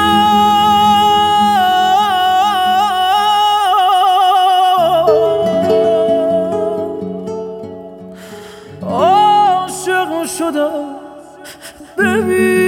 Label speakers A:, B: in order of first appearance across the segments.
A: عاشق شدم ببین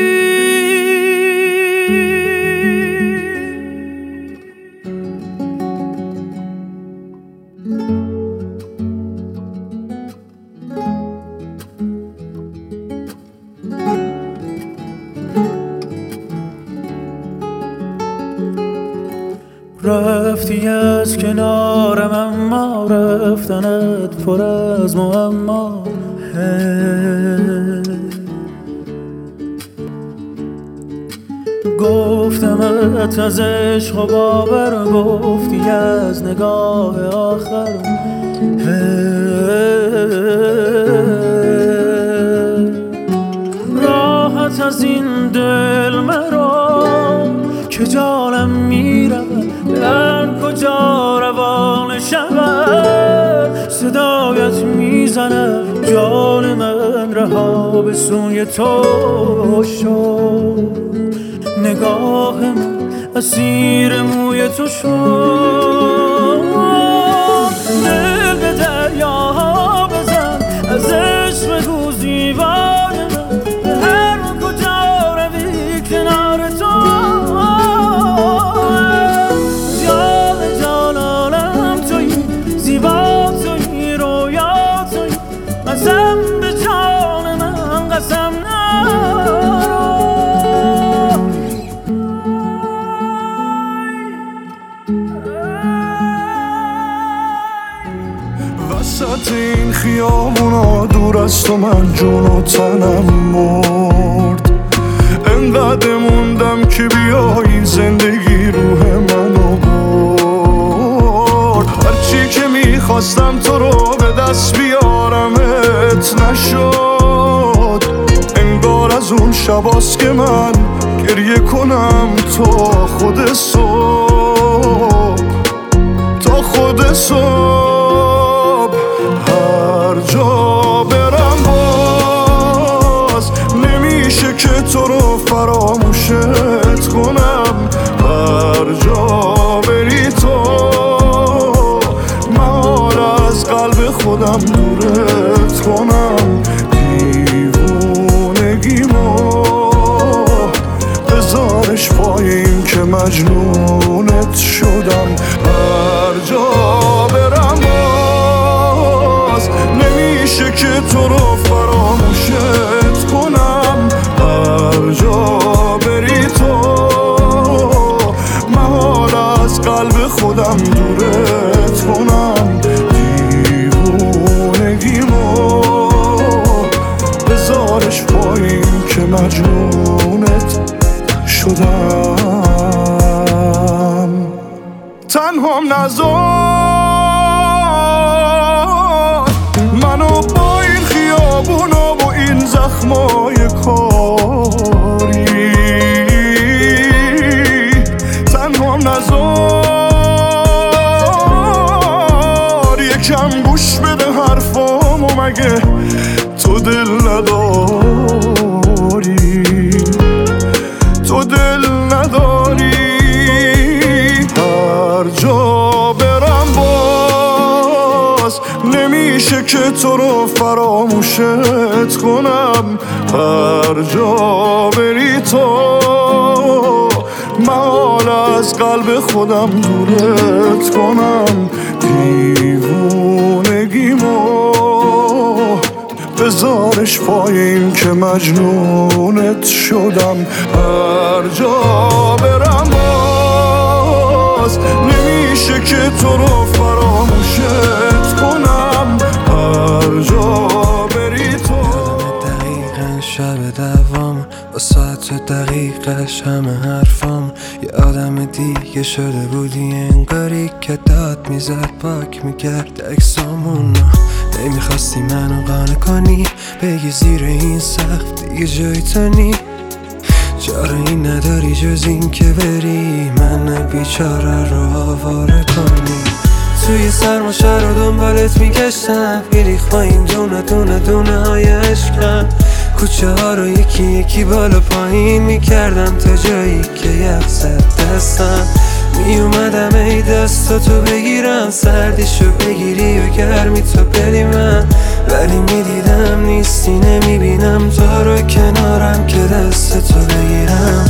A: رفتی از کنارم اما رفتنت پر از معما گفتمت از عشق و باور گفتی از نگاه آخر راحت از این دل مرا که جانم میرود در کجا روان شود صدایت میزنم جان من رها به سوی تو شد نگاه من اسیر موی تو شد دل به دریاها بزن از عشق بگو زیبای من به هر کجا روی کنار تو جان جانانم تویی زیبا تویی رویا تویی قسم به جان من قسم
B: وسط این خیابونا دور از تو من جون و تنم مرد انقدر موندم که بیایی زندگی روح منو برد هرچی که میخواستم تو رو به دست بیارمت نشد انگار از اون شباست که من گریه کنم تا خود صبح تا خود صبح هر جا برم باز نمیشه که تو رو فراموشت کنم هر جا بری تو محال از قلب خودم دورت کنم دیوونگیمو بذارش پای این که مجنونت شدم هر جا برم باز نمیشه که تو رو فراموشت کنم هر جا بری تو محال از قلب خودم دورت کنم دیوونگیمو بذارش پایین که مجنونت شدم تنهام نذار منو با این خیابونا و این زخمای کاری تنهام نذار یکم گوش بده حرفامو مگه تو دل نداری تو دل نداری هر جا برم باز نمیشه که تو رو فراموشت کنم هر جا بری تو محال از قلب خودم دورت کنم دیوونگیمو بذارش پای این که مجنونت شدم هر جا برم باز نمیشه که تو رو فراموشت کنم هر جا بری تو
C: دقیقا شب دوام با ساعت دقیقش همه حرفام یه آدم دیگه شده بودی انگاری که داد میزد پاک میکرد اکسامونو نمیخواستی منو قانع کنی بگی زیر این سقف دیگه جای تو نی چاره این نداری جز این که بری من بیچاره رو آواره کنی توی سرماشه رو دنبالت میگشتم بیریخ با این دونه های عشقم کوچه ها رو یکی یکی بالا پایین میکردم تا جایی که یخ زد دستم. میومدم ای دستاتو بگیرم، سردیشو بگیری و گرمی تو بدی من، ولی میدیدم نیستی نمیبینم تو رو کنارم که دستتو بگیرم.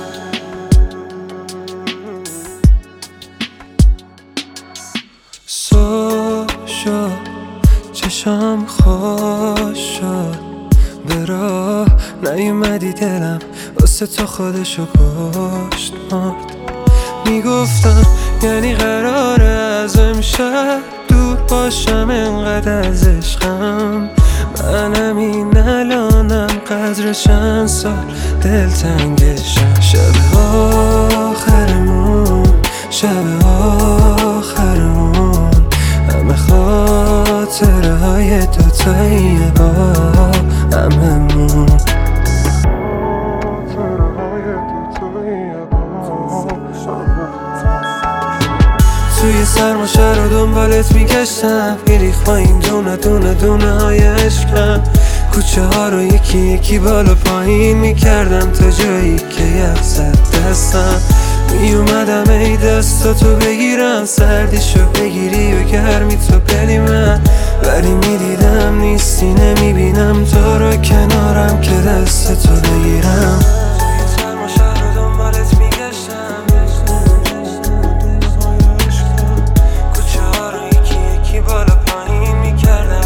C: صبح شد چشام خوش شد، به راه نیومدی دلم واسه تو خودشو کشت مرد. میگفتم یعنی قراره از امشب دور باشم، انقدر از عشقم منم این الانم قدر چند سال دلتنگشم. شب آخرمون، شب آخرمون، همه خاطره های دوتایی با هممون. توی سرما شهر رو دنبالت میگشتم، میریخ پایین دونه دونه دونه های عشقم. کوچه ها رو یکی یکی بالا پایین میکردم تا جایی که یخ زد دستم. میومدم ای دستاتو بگیرم، سردیشو بگیری و گرمی تو بدی من، ولی میدیدم نیستی نمیبینم تو رو کنارم که دستتو بگیرم.